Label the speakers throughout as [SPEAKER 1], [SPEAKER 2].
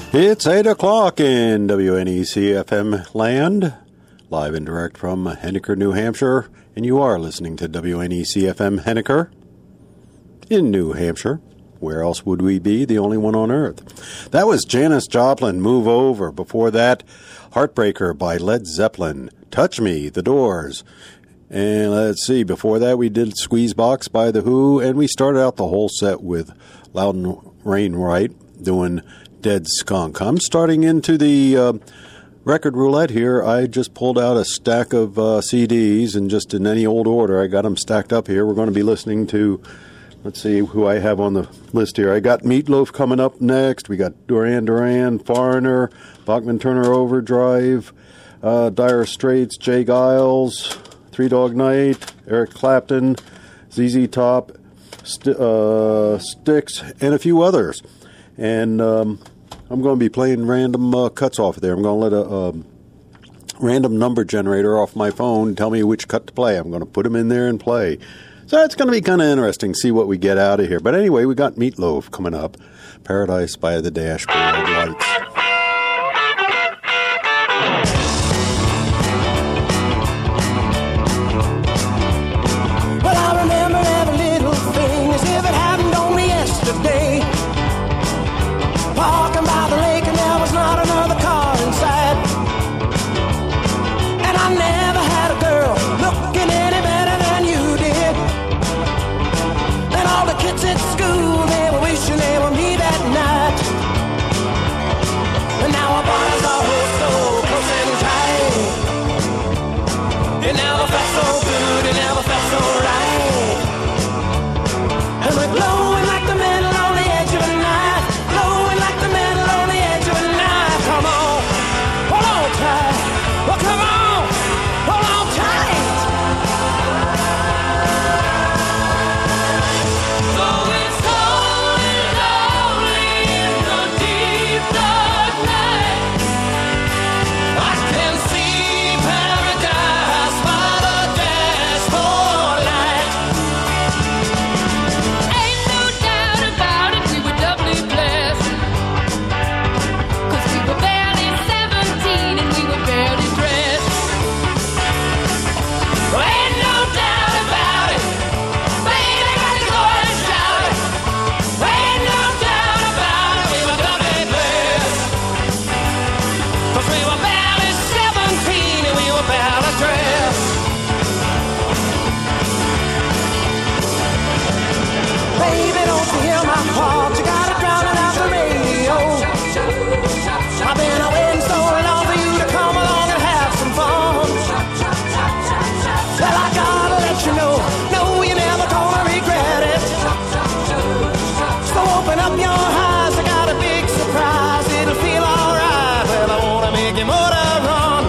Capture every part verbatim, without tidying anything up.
[SPEAKER 1] It's eight o'clock in W N E C F M land, live and direct from Henniker, New Hampshire, and you are listening to W N E C F M Henniker in New Hampshire. Where else would we be? The only one on earth. That was Janis Joplin, Move Over. Before that, Heartbreaker by Led Zeppelin, Touch Me, The Doors. And let's see, before that we did Squeezebox by The Who, and we started out the whole set with Loudon Wainwright doing Dead Skunk. I'm starting into the uh, record roulette here. I just pulled out a stack of uh, C Ds, and just in any old order, I got them stacked up here. We're going to be listening to, let's see who I have on the list here. I got Meatloaf coming up next. We got Duran Duran, Foreigner, Bachman Turner Overdrive, uh, Dire Straits, Jay Giles, Three Dog Night, Eric Clapton, Z Z Top, St- uh, Styx, and a few others. And um, I'm going to be playing random uh, cuts off of there. I'm going to let a um, random number generator off my phone tell me which cut to play. I'm going to put them in there and play. So it's going to be kind of interesting to see what we get out of here. But anyway, we got Meatloaf coming up. Paradise by the Dashboard Lights.
[SPEAKER 2] Well, I remember every little thing as if it happened only yesterday. Walking by the lake and there was not another car inside. And I never had a girl looking any better than you did. And all the kids at school, they were wishing they were me that night. And now our bodies are so close and tight. It never felt so good, it never felt so right. And we're glowing like the metal on the edge of a knife. Glowing like the metal on the edge of a knife. Come on, hold on tight. Well, come on, hold on tight. So it's cold and lonely in the deep dark night. I can see paradise by the dashboard light.
[SPEAKER 3] Ain't no doubt about it, we were doubly blessed. 'Cause we were barely seventeen and we were barely dressed.
[SPEAKER 2] Ain't no doubt about it. Baby, gotta go and shout it. Ain't no doubt about it. We were doubly blessed. 'Cause we were barely seventeen and we were barely dressed. Baby, don't you hear my heart? You gotta drown it out the radio. I've been waiting so long for you to come along and have some fun. Well, I gotta let you know, no, you're never gonna regret it. So open up your eyes, I got a big surprise. It'll feel alright. Well, I wanna make you more to run.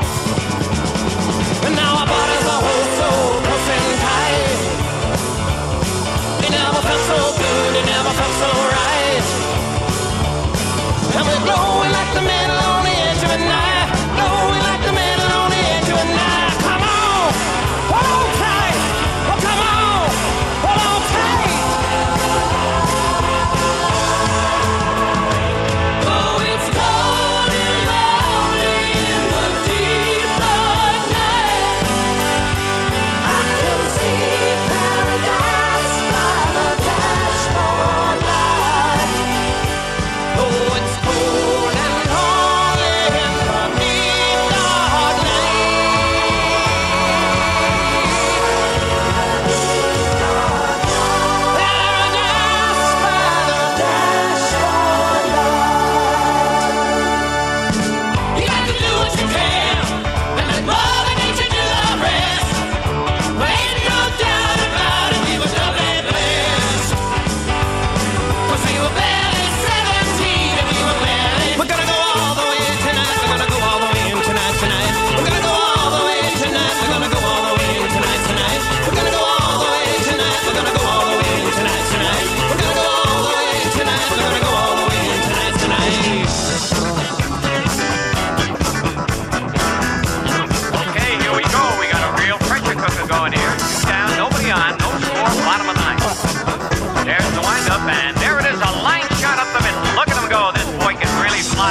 [SPEAKER 2] And now our bodies are hold so close and tight. It never felt so good, it never felt so right. And we're glowing like the metal on the edge of a knife. Glowing like the metal on the edge of a knife. Come on, hold on tight. Oh, come on, hold on tight. Oh, it's cold and lonely in the deep dark night. I can see paradise by the dashboard light. Oh, it's cold and lonely in the deep dark night. Paradise by the dashboard light. You got to do what you can, and let Mother Nature do the rest. Ain't no doubt about it, we were doubly blessed. 'Cause we were barely seventeen and we were barely. We're gonna go all the way tonight. We're gonna go all the way in tonight, tonight. We're gonna go all the way tonight. We're gonna go all the way in tonight, tonight. We're gonna go all the way tonight. We're gonna go all the way in tonight, tonight. We're gonna go all the way tonight. We're gonna go all the way in tonight, tonight.
[SPEAKER 4] Okay, here we go. We got a real pressure cooker going here. Two down, nobody on, no score, bottom of the ninth. There's the windup, and there it is, a line shot up the middle. Look at him go. This boy can really fly.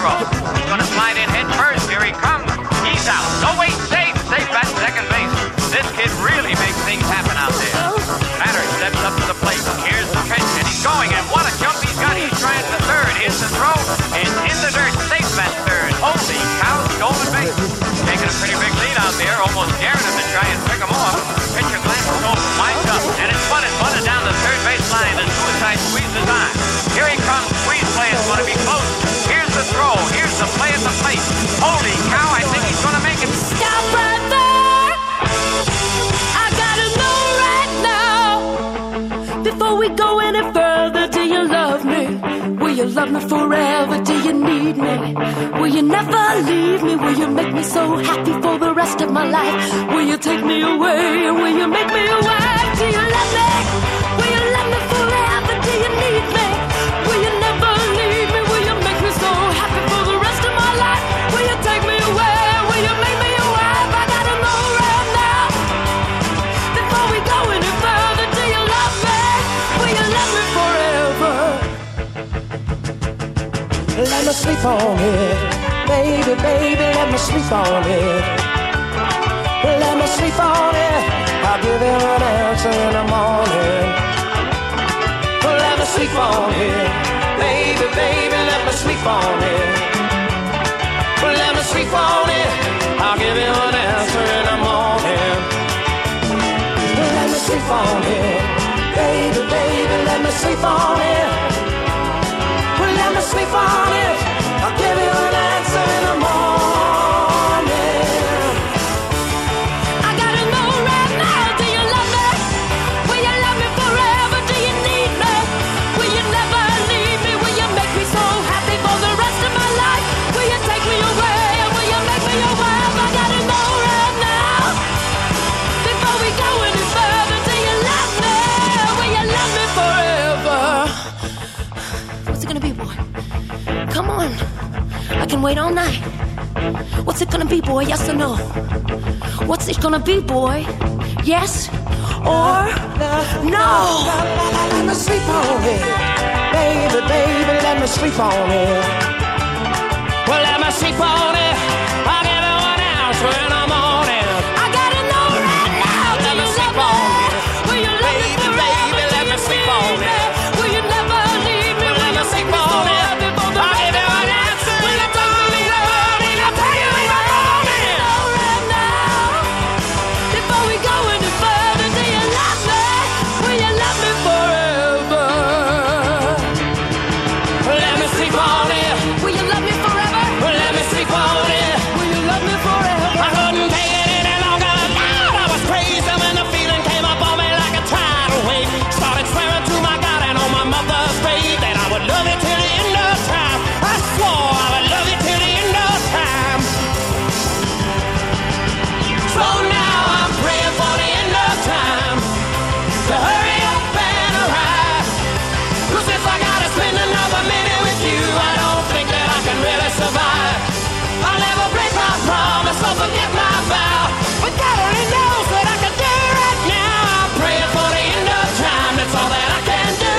[SPEAKER 4] throw. He's gonna slide in head first. Here he comes. He's out. No, wait, safe. Safe at second base. This kid really makes things happen out there. Batter steps up to the plate. Here's the pitch, and he's going, and what a jump he's got. He's trying to third. Here's the throw. It's in the dirt. Safe at third. Holy cow, stolen base. Taking a pretty big lead out there, almost daring him to try and pick him off. Pitcher glances over, winds up, and it's bunted, bunted down the third base line. The suicide squeezes on. Here he comes. Squeeze play is going to be close. Here's the throw. Here's the play at the plate. Holy cow, I think he's going to make it.
[SPEAKER 3] Stop right there. I gotta know right now. Before we go any further, do you love me? Will you love me forever? Do you need me? Will you never leave me? Will you make me so happy for the rest of my life? Will you take me away? Will you make me a wife? Do you love me? Will you love me forever? Do you need me? Will you never leave me? Will you make me so happy for the rest of my life? Will you take me away? Will you make me a wife? I gotta know right now. Before we go any further, do you love me? Will you love me forever?
[SPEAKER 5] Let me sleep on it, baby, baby, let me sleep on it. Let me sleep on it, I'll give you an answer in the morning. Let me sleep on it, baby, baby, let me sleep on it. Let me sleep on it, I'll give you an answer in the morning. Let me sleep on it, baby, baby, let me sleep on it. Let me sleep on it, I'll give you an answer in the morning.
[SPEAKER 3] I gotta know right now, do you love me? Will you love me forever? Do you need me? Will you never leave me? Will you make me so happy for the rest of my life? Will you take me away? Will you make me your wife? I gotta know right now. Before we go any further, do you love me? Will you love me forever? What's it gonna be, boy? Come on, I can wait all night. What's it gonna be, boy? Yes or no? What's it gonna be, boy? Yes or no?
[SPEAKER 5] Let me sleep on it, baby, baby, let me sleep on it. Well, let me sleep on it, I'll give you an answer in the morning.
[SPEAKER 3] I gotta know right now. Do
[SPEAKER 5] Let me
[SPEAKER 3] you
[SPEAKER 5] sleep
[SPEAKER 3] love
[SPEAKER 5] on
[SPEAKER 3] me?
[SPEAKER 5] it,
[SPEAKER 3] Will you love me
[SPEAKER 5] baby,
[SPEAKER 3] forever?
[SPEAKER 5] baby,
[SPEAKER 3] Do
[SPEAKER 5] let
[SPEAKER 3] you
[SPEAKER 5] me sleep
[SPEAKER 3] need
[SPEAKER 5] on
[SPEAKER 3] me?
[SPEAKER 5] it.
[SPEAKER 3] Will you never leave me?
[SPEAKER 5] Well, let
[SPEAKER 3] Will
[SPEAKER 5] me
[SPEAKER 3] you
[SPEAKER 5] sleep
[SPEAKER 3] make me so
[SPEAKER 5] on it,
[SPEAKER 3] happy for the
[SPEAKER 5] I'll
[SPEAKER 3] rest
[SPEAKER 5] give you
[SPEAKER 3] of my
[SPEAKER 5] an
[SPEAKER 3] life?
[SPEAKER 5] answer
[SPEAKER 3] Will
[SPEAKER 5] in
[SPEAKER 3] you
[SPEAKER 5] the
[SPEAKER 3] take me
[SPEAKER 5] morning.
[SPEAKER 3] away?
[SPEAKER 5] I'll tell you in the morning.
[SPEAKER 3] Know right now. Before we go any further, do you love me? Will you love me forever?
[SPEAKER 5] Let me sleep on it,
[SPEAKER 3] Will you love me forever?
[SPEAKER 5] let me sleep on it.
[SPEAKER 3] Will you love me forever?
[SPEAKER 5] I couldn't take it any longer. Lord, I was crazy when the feeling came up on me like a tidal wave. Started swearing to my God and on my mother's grave that I would love you till the end of time. I swore I would love you till the end of time. So now I'm praying for the end of time to hurry up and arrive. 'Cause if I gotta spend another minute with you, I don't think that I can really survive. I'll never break my promise or forget my vow. But God only knows what I can do right now. I'm praying for the end of time, that's all that I can do.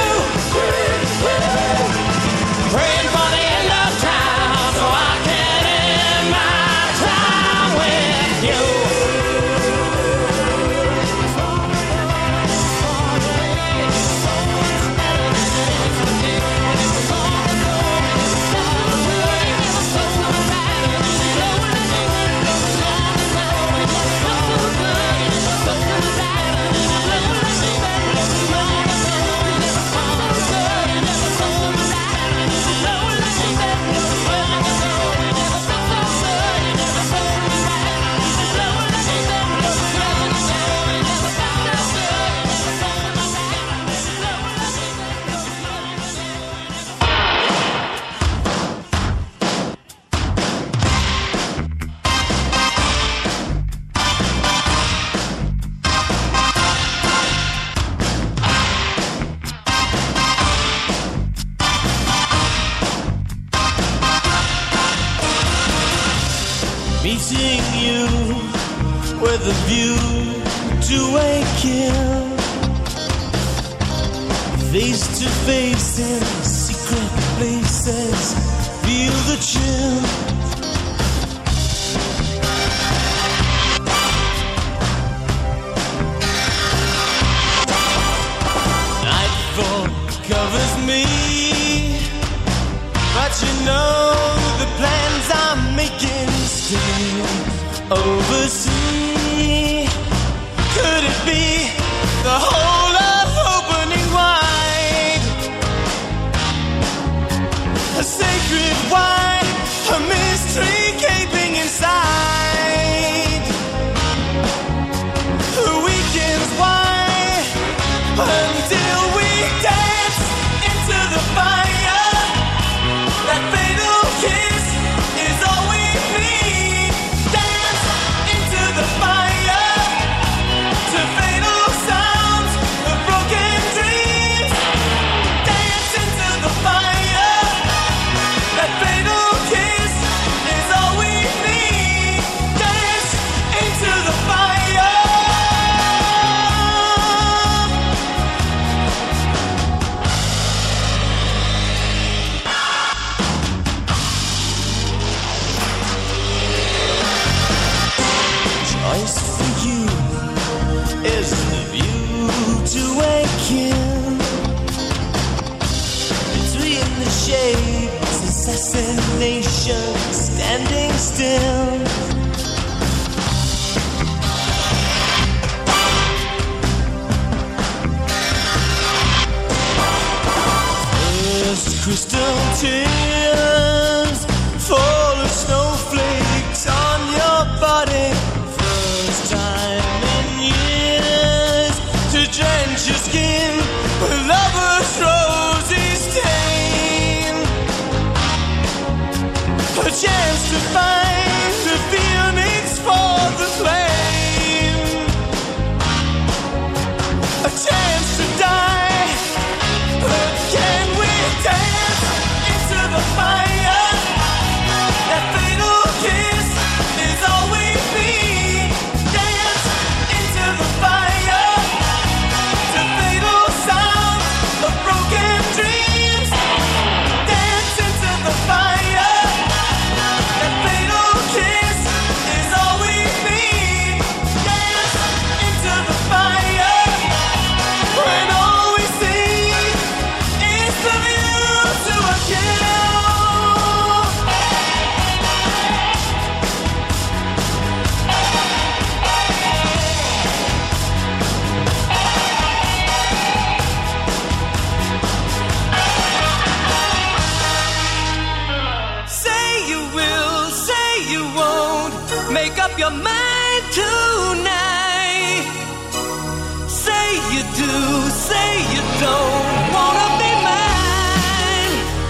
[SPEAKER 5] Praying for the end of time so I can end my time with you.
[SPEAKER 6] Meeting you with a view to a kill, face to face in secret places feel the chill. Nightfall covers me, but you know the plans I'm making still oversee. Could it be the whole of opening wide? A sacred wine, a mystery gaping inside. The weekend's wine until we dance into the fire. That fatal kiss is all we need. Dance into the fire to fatal sounds of broken dreams. Dance into the fire. That fatal kiss is all we need. Dance into the fire. Choice for you is the view to awaken. Between the shapes, assassination, standing still. First crystal tears fall as snowflakes on your body. First time in years to drench your skin with lover's rosy stain. A chance to find the phoenix for the flame. A chance to die, but can we dance into the fire? That fatal kiss is all we need. Dance into the fire to fatal sounds of broken dreams. Dance into the fire. That fatal kiss is all we need. Dance into the fire when all we see is the view to a kill. Say you will, say you won't. Make up your mind tonight. Say you do, say you don't wanna be mine.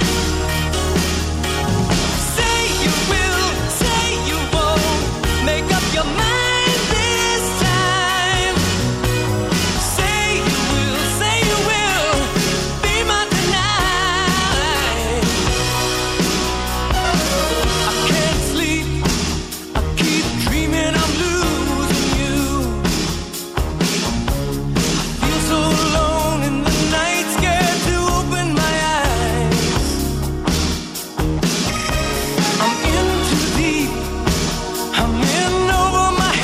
[SPEAKER 6] Say you will, say you won't. Make up your mind this time. Say you will, say you will. Be mine tonight. I can't sleep. I keep dreaming I'm losing you. I feel so alone in the night, scared to open my eyes. I'm in too deep. I'm in over my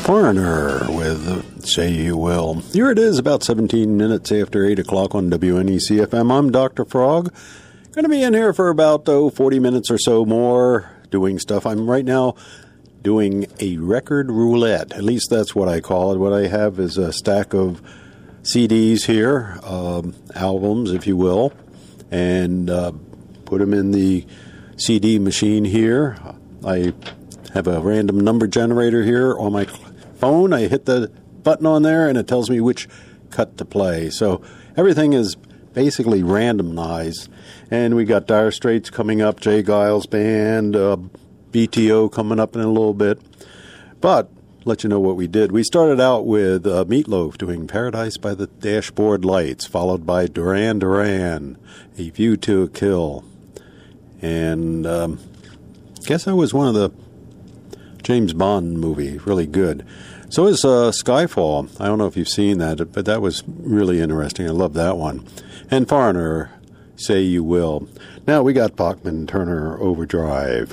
[SPEAKER 1] Foreigner with Say You Will. Here it is, about seventeen minutes after eight o'clock on W N E C F M. I'm Doctor Frog. Going to be in here for about oh, forty minutes or so more doing stuff. I'm right now doing a record roulette. At least that's what I call it. What I have is a stack of C Ds here, um, albums, if you will, and uh, put them in the C D machine here. I have a random number generator here on my phone. I hit the button on there, and it tells me which cut to play. So everything is basically randomized. And we got Dire Straits coming up, Jay Giles Band, uh, B T O coming up in a little bit. But let you know what we did. We started out with uh, Meatloaf doing Paradise by the Dashboard Lights, followed by Duran Duran, A View to a Kill. And um, I guess that was one of the James Bond movie, really good. So is uh, Skyfall. I don't know if you've seen that, but that was really interesting. I love that one. And Foreigner, Say You Will. Now we got Bachman Turner Overdrive.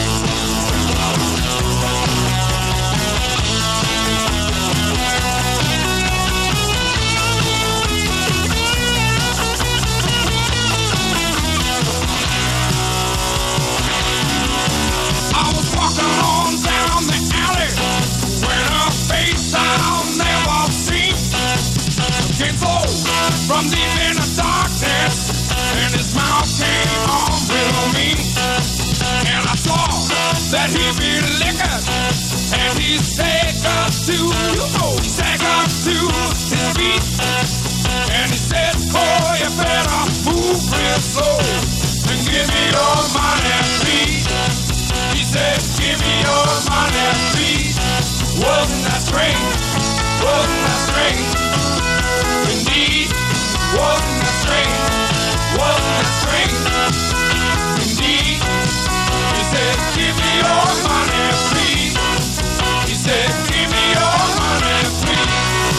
[SPEAKER 7] From deep in the darkness, and his mouth came on real mean. And I saw that he be liquored, and he's taken to, you know, he's taken to his feet. And he said, oh, you better move real slow, and give me your money, please. He said, give me your money, please. Wasn't that strange? Wasn't that strange? Indeed. Wasn't that strange? Wasn't that strange? Indeed. He said, give me your money, please. He said, give me your money, please.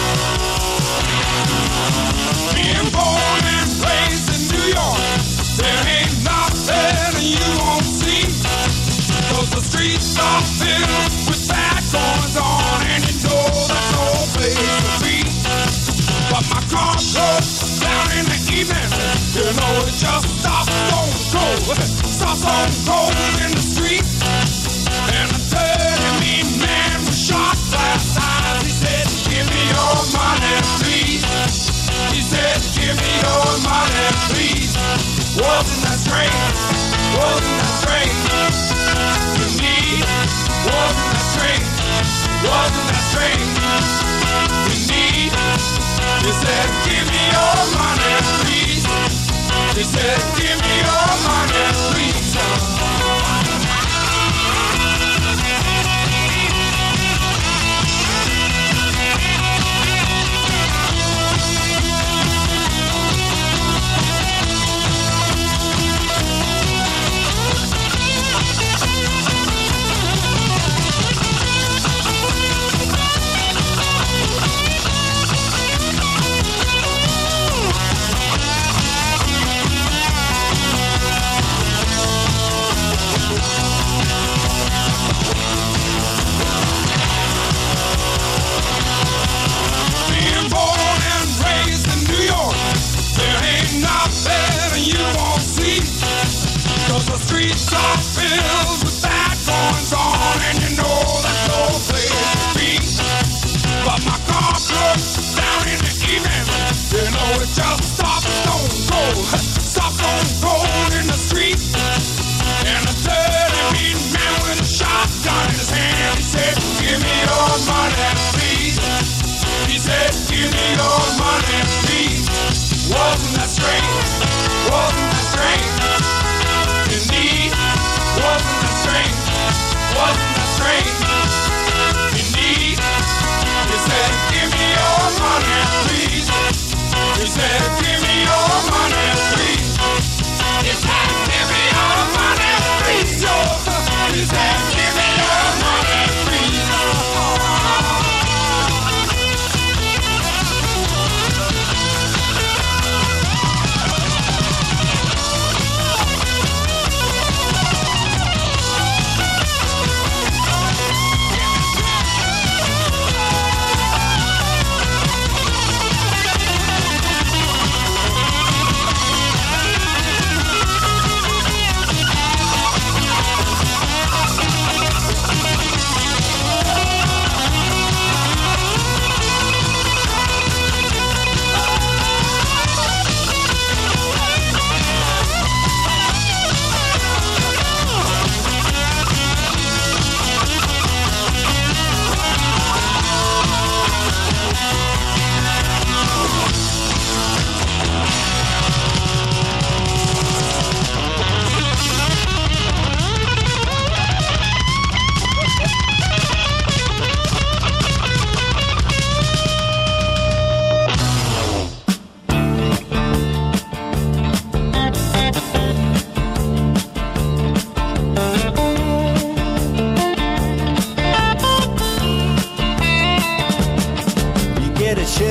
[SPEAKER 7] Being born and raised in New York, there ain't nothing you won't see. 'Cause the streets are filled with bad goings on, and you know there's no place to be. But my car goes down in the evening, you know it just stops on cold, stops on cold in the street. And a dirty mean man with shot glass eyes, he said, give me your money, please. He said, give me your money, please. Wasn't that strange? Wasn't that strange? Indeed. Wasn't that strange? Wasn't that strange? Indeed. He said, give me your money, please. He said, give me your money, please.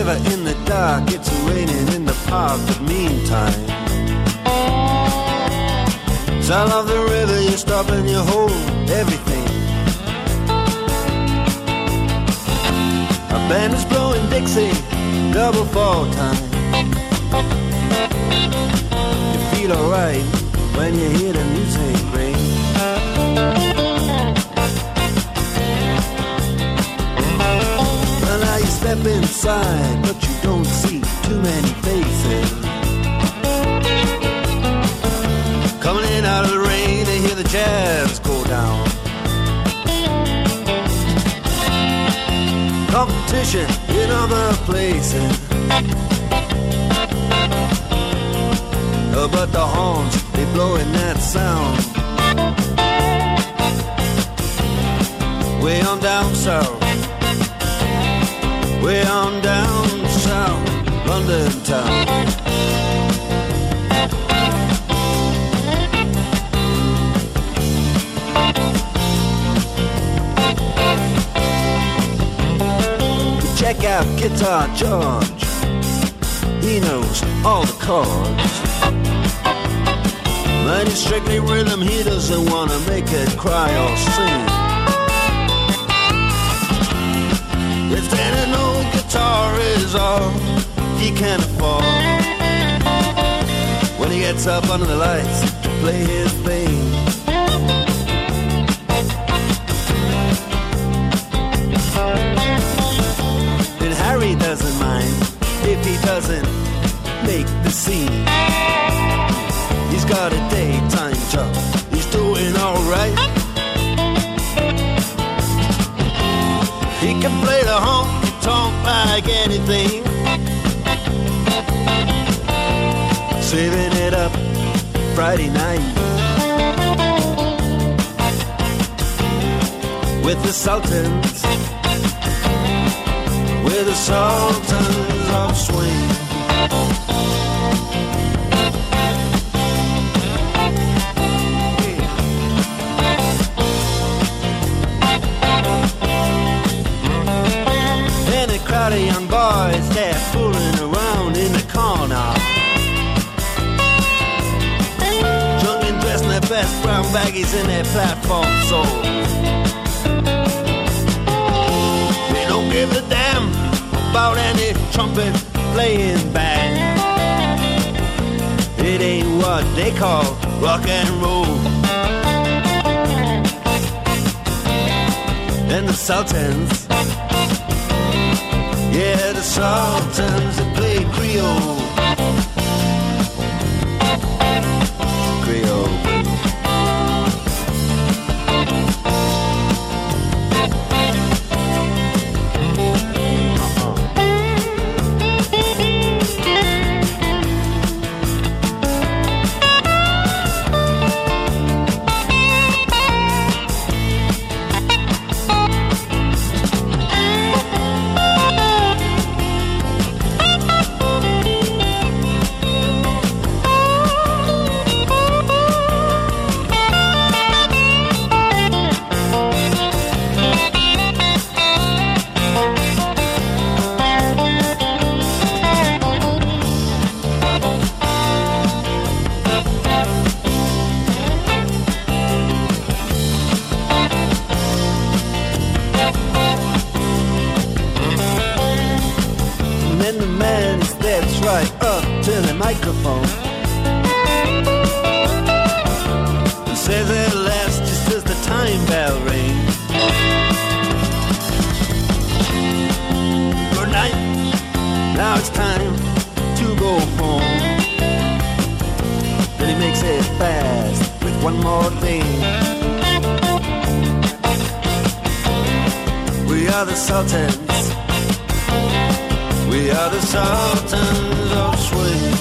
[SPEAKER 8] river in the dark, it's raining in the park, but meantime, sound of the river, you stop and you hold everything. A band is blowing Dixie, double fall time. You feel alright when you hear the music ring. Well, now you step inside, but you don't see too many faces. Coming in out of the rain, they hear the jazz go down. Competition in other places. Oh, but the horns, they blowing that sound. Way on down south, way on down south, London town. Check out Guitar George, he knows all the chords. But it's strictly rhythm, he doesn't want to make it cry or sing. If then an old guitar is all he can afford, when he gets up under the lights to play his thing, and Harry doesn't mind if he doesn't make the scene. He's got a daytime job, he's doing alright. He can play the honky-tonk like anything, saving it up Friday night with the Sultans, with the Sultans of Swing. Crowd of young boys, they're fooling around in the corner, drunk and dressed in their best brown baggies in their platform soles. They don't give a damn about any trumpet playing band. It ain't what they call rock and roll. And the Sultans, yeah, the Sultans that play Creole. Creole. Microphone and says at last, just as the time bell rings, good night, now it's time to go home. Then he makes it fast with one more thing. We are the Sultans, we are the Sultans of Swing.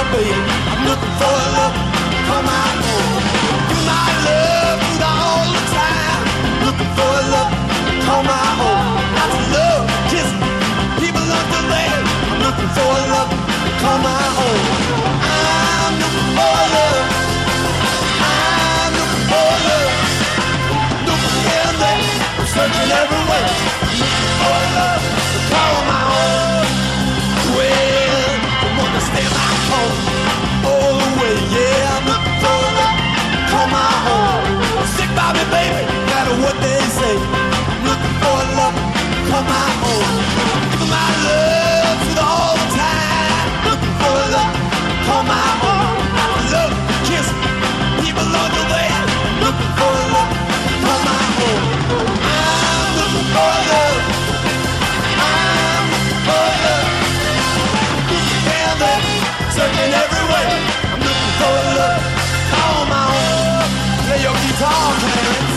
[SPEAKER 8] baby. I'm looking for love. Come on home. Give my love to the all the time. Looking for love. Come on home. Lots of love, kiss people under there. I'm looking for love. Come on home. I'm looking for love. I'm looking for love. Looking here and there. I'm searching everywhere. I'm looking for love. Call my own. Well, I wanna stay back home all the way. Yeah, I'm looking for love. Come on home. Stick by me, baby. No matter what they say. I'm looking for love. Come on home. Give my love to the all the time. Looking for love. Come on home. Love, kiss people on the way. Looking for love. Come on home. I'm looking for love. I'm looking for love. Down there, searching everywhere. I'm looking for love. Come on, play your guitar, Clarence.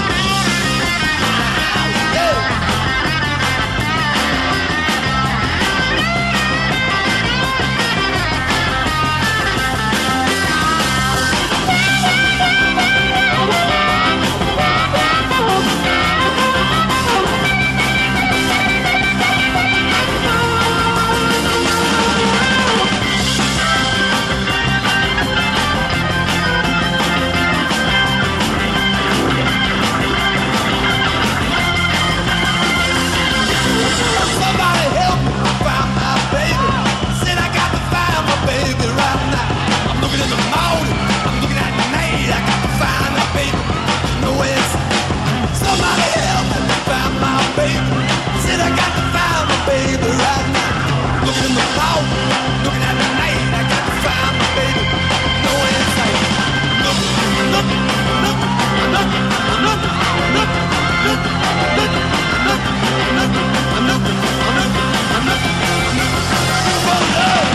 [SPEAKER 8] Yeah. Somebody help me find my baby. Said I got to find my baby right now. I'm looking in the morning, I'm looking at night. I got to find my baby. No answer. Somebody help me find my baby. Said I got to find my baby right now. Looking in the morning, looking at night. I got to find my baby. No answer. Look, look, look, look, look, look, look, look, look, look. I'm looking, I'm looking, I'm looking, I'm looking for love.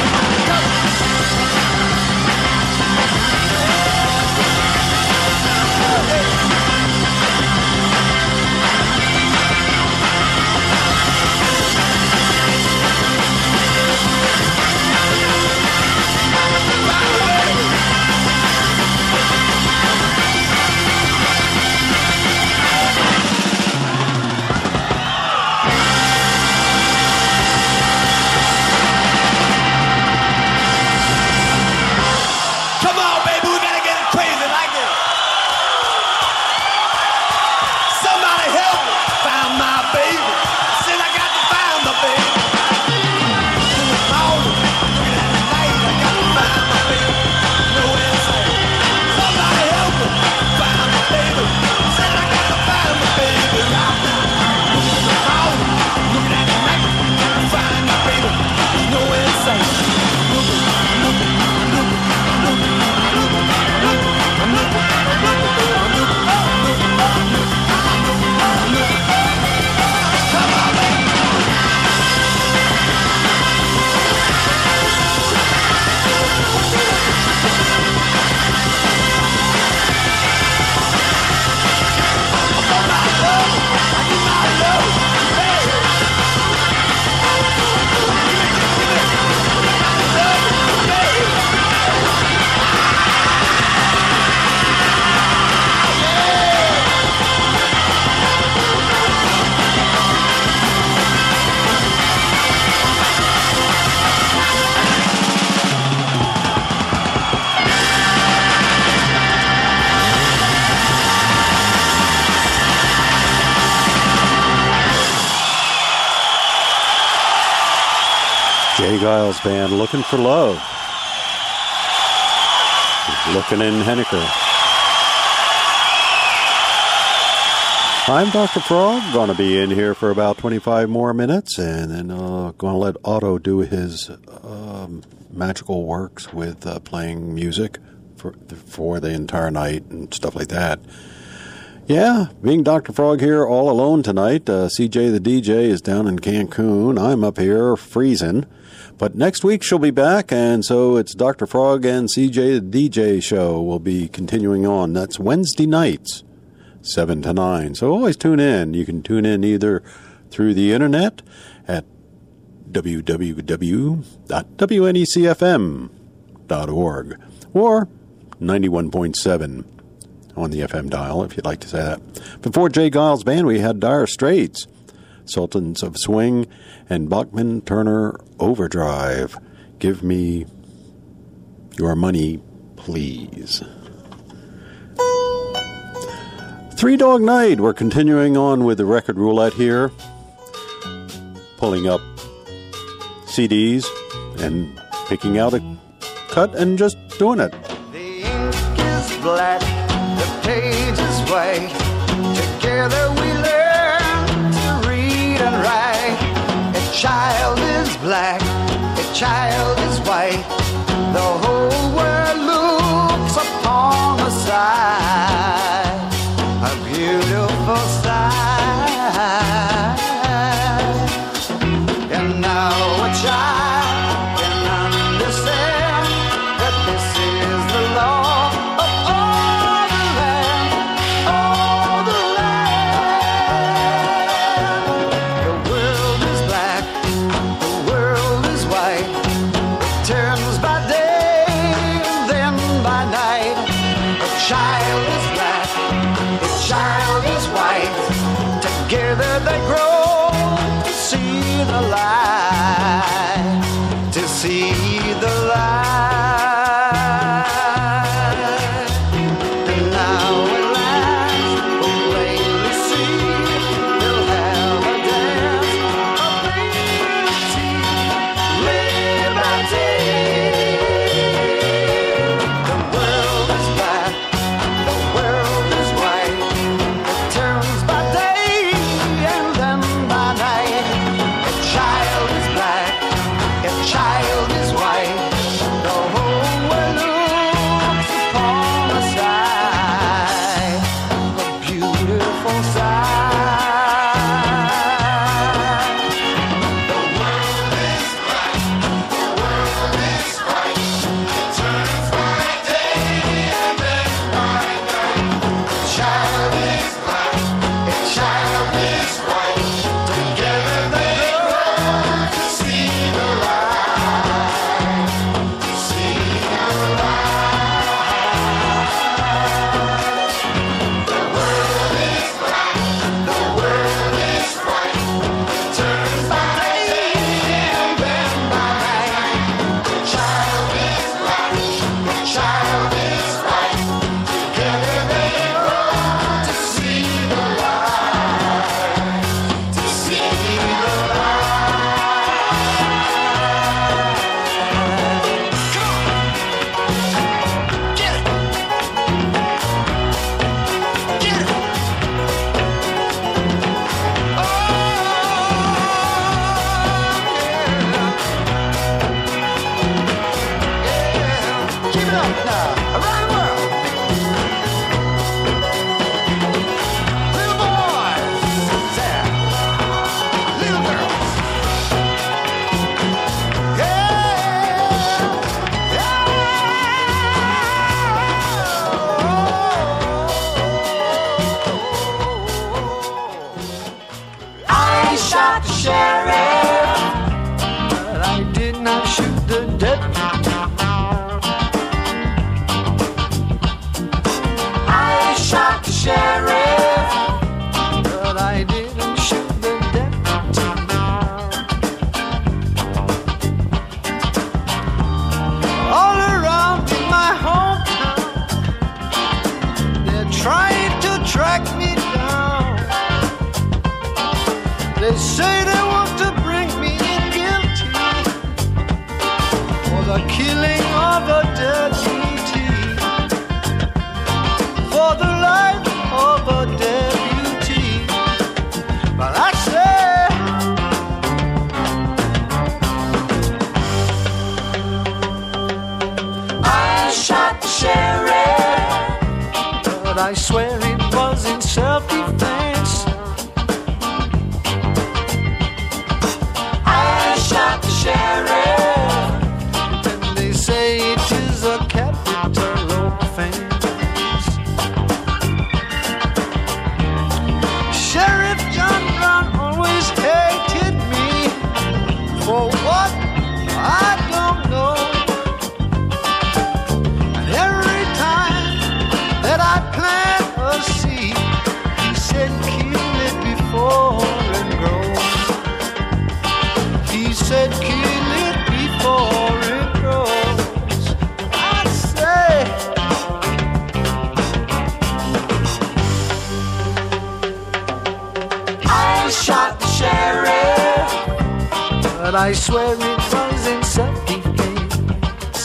[SPEAKER 8] Come on, baby, we gotta get it crazy like this. Somebody help me find my baby. Said I got to find my baby. In the morning, looking at the night, I got to find my baby. No answer. Somebody help me find my baby. Said I got to find my baby right now. In the morning, looking at the night, got to find my baby. No answer. Looking, looking, looking.
[SPEAKER 1] Jay Giles Band, Looking for Love. Looking in Henniker. I'm Doctor Frog, going to be in here for about twenty-five more minutes, and then uh, going to let Otto do his um, magical works with uh, playing music for, for the entire night and stuff like that. Yeah, being Doctor Frog here all alone tonight. Uh, C J the D J is down in Cancun. I'm up here freezing. But next week she'll be back, and so it's Doctor Frog and C J the D J show will be continuing on. That's Wednesday nights, seven to nine. So always tune in. You can tune in either through the internet at w w w dot w n e c f m dot org or ninety-one point seven on the F M dial, if you'd like to say that. Before Jay Giles' band, we had Dire Straits, Sultans of Swing, and Bachman Turner Overdrive. Give me your money, please. Three Dog Night. We're continuing on with the record roulette here, pulling up C Ds and picking out a cut and just doing it.
[SPEAKER 8] The ink is black, the page is white. Together we learn to read and write. A child is black, a child is white. The whole world looks upon the side. A beautiful sight. And now a child can understand that this is the law of all the land, all the land. The world is black, the world is white. It turns by day and then by night. A child is black, a child is white. Together they grow to see the light, to see the light. And now at last we'll plainly see they'll have a dance of liberty, liberty. The world is black, the world is white. It turns by day and then by night. A child is black, a child is white. The whole world looks upon the side, a beautiful sight. The world is black, the world is white. It turns by day and then by night. A child is black, a child is white. Together they grow to see the light, to see the light. The world is black, the world is white. It turns by day and then by night. The child is black, the child is white. Together they grow to see the light, to see the light. Come on, get it, get it. Oh, yeah, yeah. Keep it up now, around the world. Little boys, there, little girls. I shot the sheriff, but I did not shoot the deputy. I shot the sheriff, but I didn't shoot the deputy. All around in my hometown, they're trying to track me down. They say they want to bring me in guilty for the killing of a deputy, for the life of a deputy. But I say, I shot the sheriff, but I swear it was in self-defense. I shot the sheriff, and they say it is a capital offense. Sheriff John Brown always hated me for what I don't know.
[SPEAKER 5] but I swear it was in self-defense.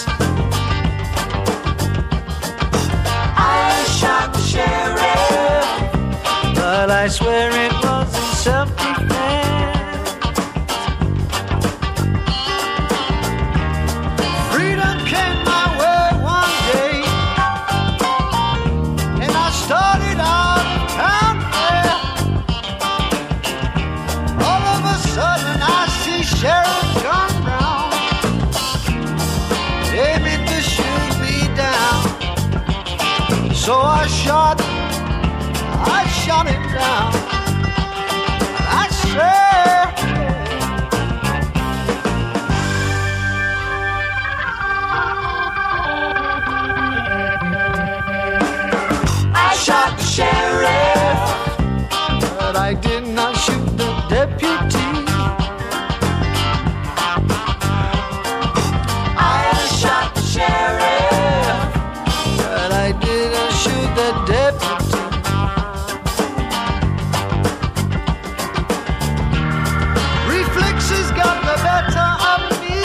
[SPEAKER 5] I shot the sheriff, but I swear it was in self-defense. Freedom came my way one day, and I started out of town there. All of a sudden I see Sheriff John Brown aiming to shoot me down. So I shot, I shot him down. I swear. I shot the sheriff, but I did not shoot the deputy. I shot the sheriff, but I didn't shoot the deputy. Reflexes got the better of me,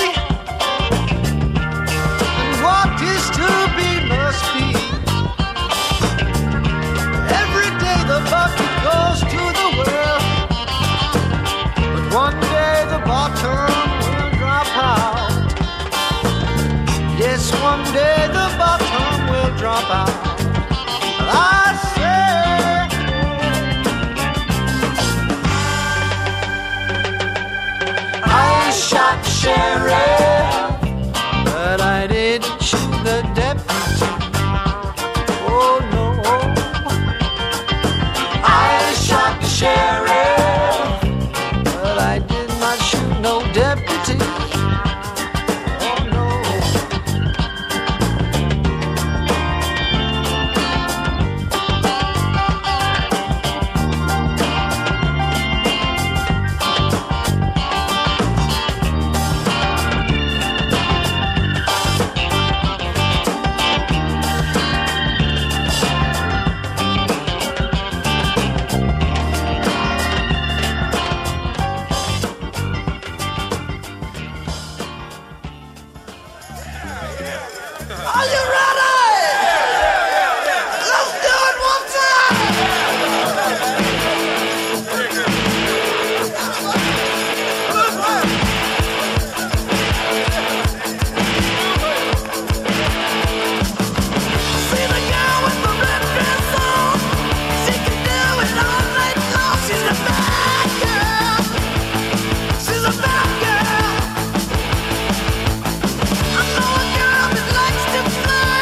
[SPEAKER 5] and what is to be must be. Every day the bucket goes to the well, but one day the bottom will drop out. Yes, one day the bottom will drop out. I say, I shot the sheriff, but I didn't shoot the deputy. Oh no, I shot the sheriff, but I did not shoot no deputy. Oh no. Are you ready? Let's do it one time. See the girl with the red dress on. She can do it all night long. She's a bad girl. She's a bad girl. I know a girl that likes to fly.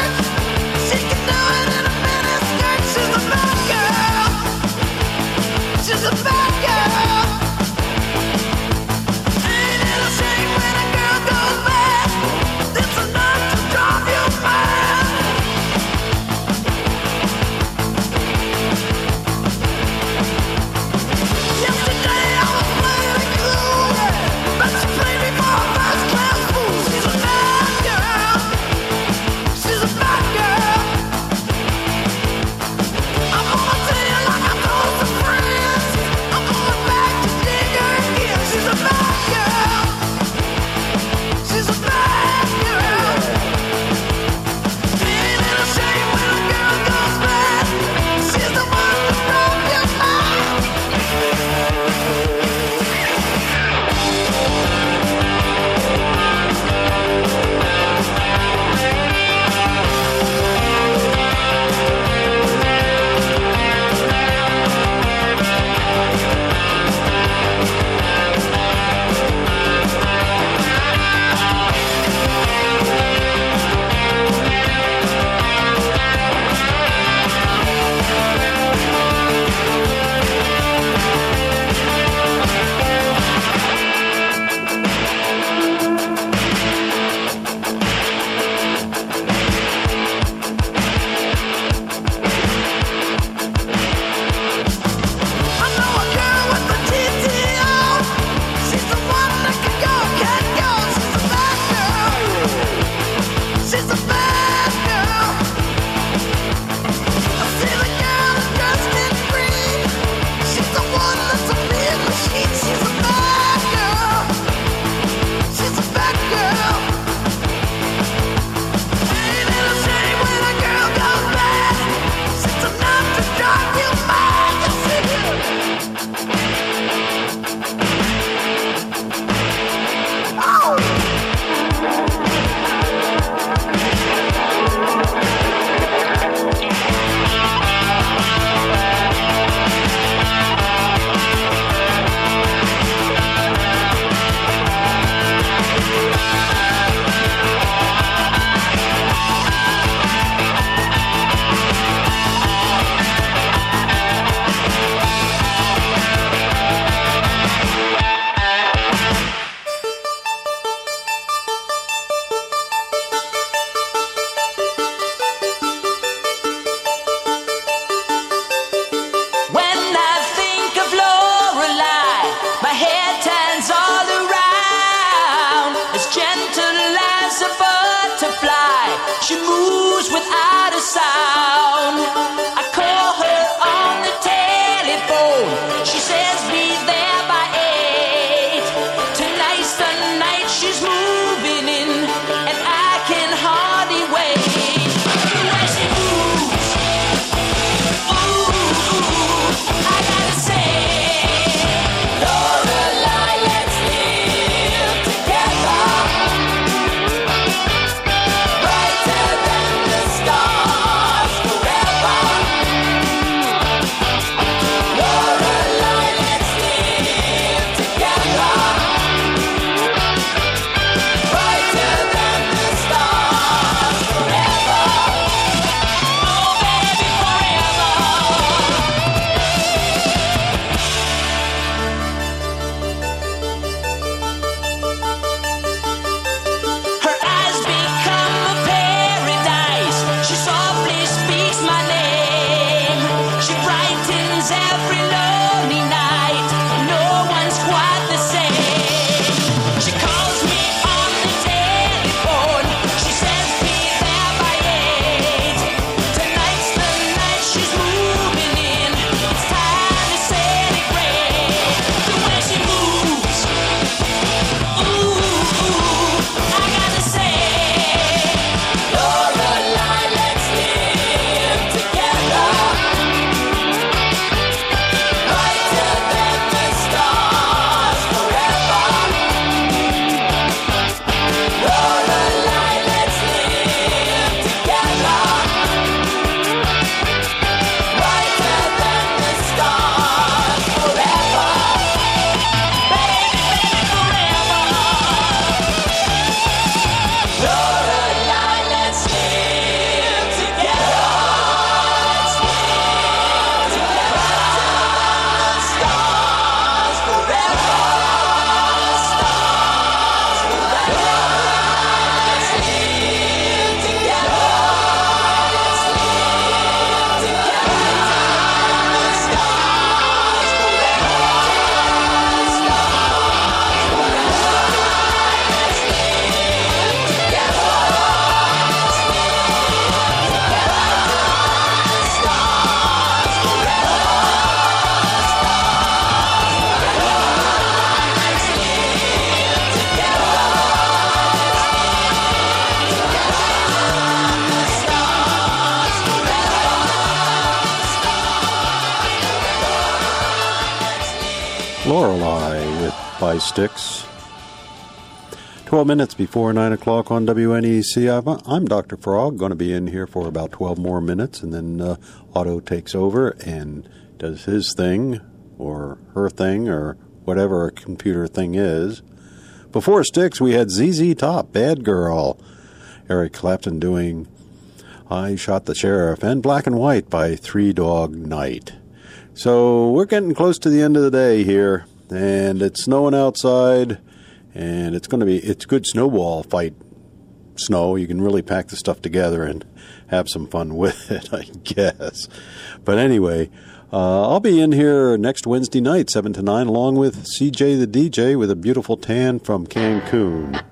[SPEAKER 1] Lorelei with By Sticks. twelve minutes before nine o'clock on W N E C. I'm Doctor Frog, going to be in here for about twelve more minutes, and then uh, Otto takes over and does his thing, or her thing, or whatever a computer thing is. Before Sticks, we had Z Z Top, Bad Girl. Eric Clapton doing I Shot the Sheriff, and Black and White by Three Dog Night. So we're getting close to the end of the day here, and it's snowing outside, and it's going to be, it's good snowball fight snow. You can really pack the stuff together and have some fun with it, I guess. But anyway, uh, I'll be in here next Wednesday night, seven to nine, along with C J the D J with a beautiful tan from Cancun.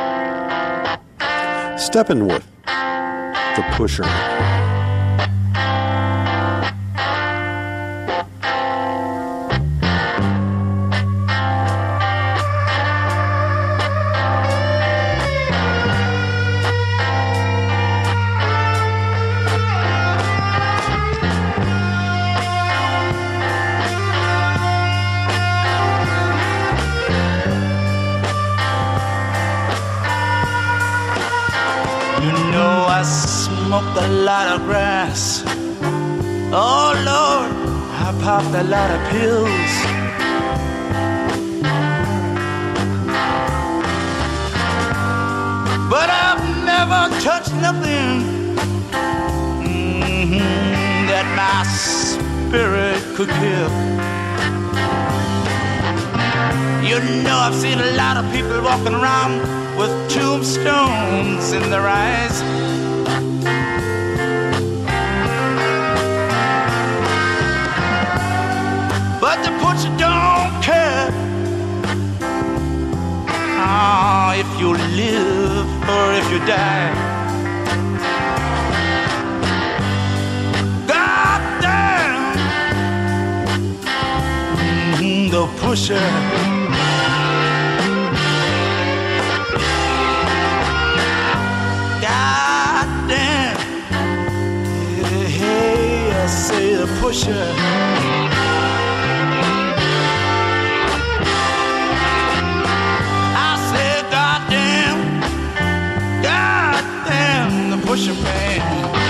[SPEAKER 1] Steppenwolf, The Pusher.
[SPEAKER 9] Smoked a lot of grass. Oh Lord, I popped a lot of pills. But I've never touched nothing mm-hmm, that my spirit could kill. You know, I've seen a lot of people walking around with tombstones in their eyes. But the butcher don't care oh, if you live or if you die. God damn, mm-hmm, the pusher. God damn, hey, hey, I say the pusher. Push a man.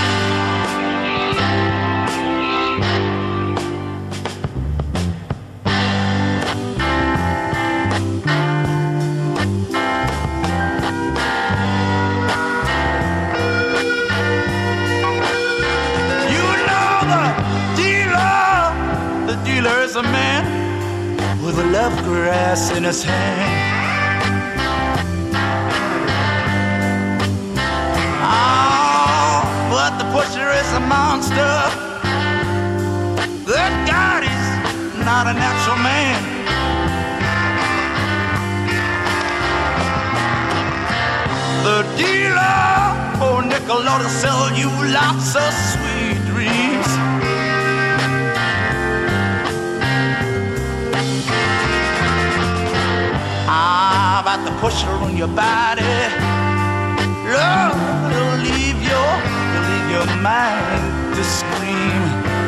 [SPEAKER 9] You know the dealer, the dealer is a man with a love grass in his hand. But the pusher is a monster. That God is not a natural man. The dealer, oh nickel, ought to sell you lots of sweet dreams. Ah, about the pusher on your body, Lord, it'll leave your your mind to scream.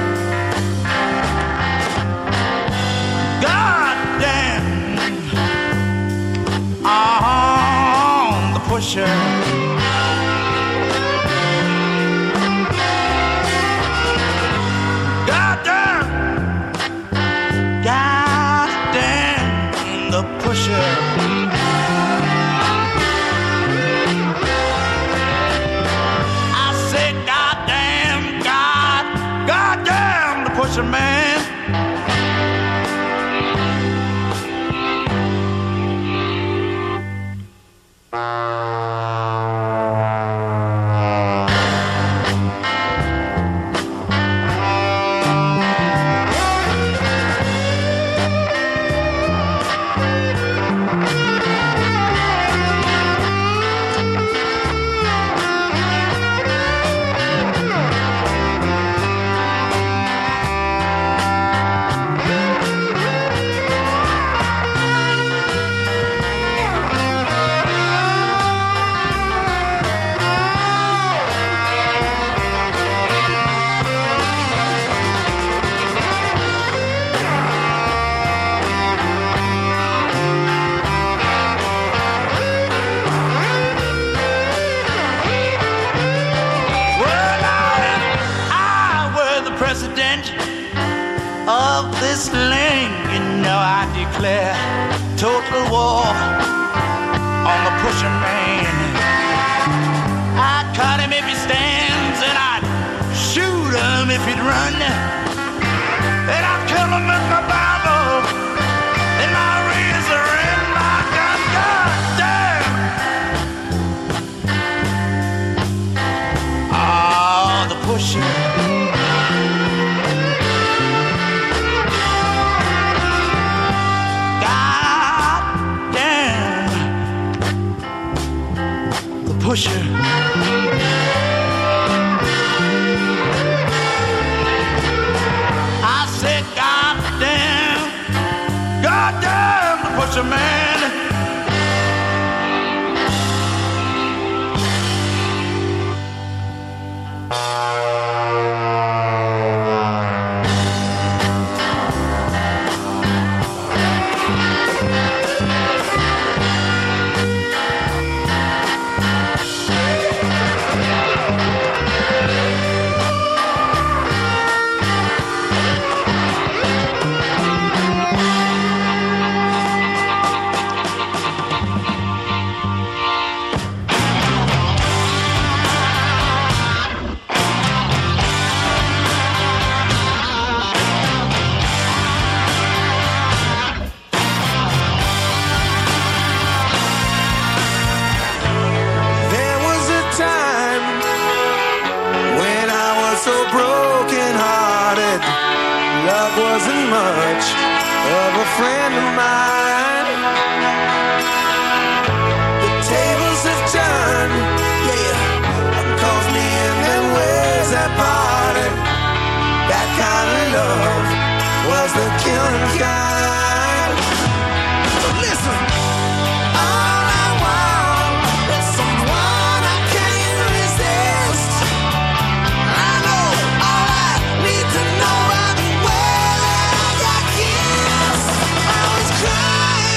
[SPEAKER 9] God damn, on the pusher. God damn, God damn, the pusher. Pusher man. whistling, you know I declare total war on the pusher man. I'd cut him if he stands, and I'd shoot him if he'd run. And I'd kill him with my Bible and my razor and my gun. God damn! Oh, the pusher. Pusher. I said, God damn, God damn the pusher man.
[SPEAKER 8] Wasn't much of a friend of mine. The tables have turned, yeah, calls me in them ways that parted. That kind of love was the killing kind. So listen, all I want is someone I can't resist. I know all I need to know. Crying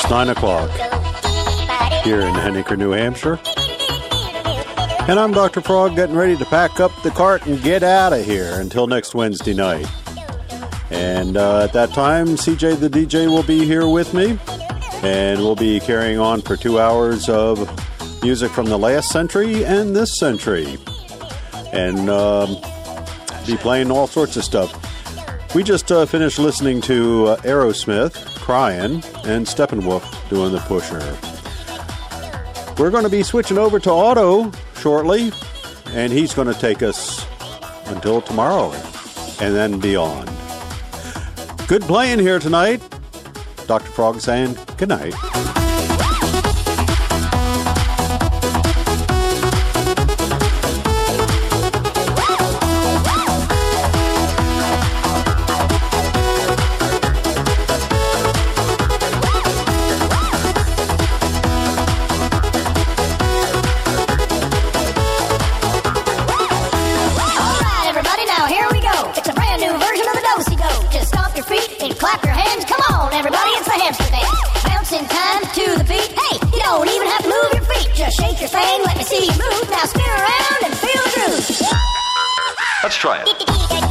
[SPEAKER 1] nine o'clock here in Henniker, New Hampshire. And I'm Doctor Frog, getting ready to pack up the cart and get out of here until next Wednesday night. And uh, at that time, C J the D J will be here with me, and we'll be carrying on for two hours of music from the last century and this century, and um, be playing all sorts of stuff. We just uh, finished listening to uh, Aerosmith, Crying, and Steppenwolf doing the Pusher. We're going to be switching over to Otto shortly, and he's going to take us until tomorrow and then beyond. Good playing here tonight. Doctor Frog saying good night.
[SPEAKER 10] Shake your thing, let me see you move. Now spin around and feel the groove.
[SPEAKER 11] Let's try it.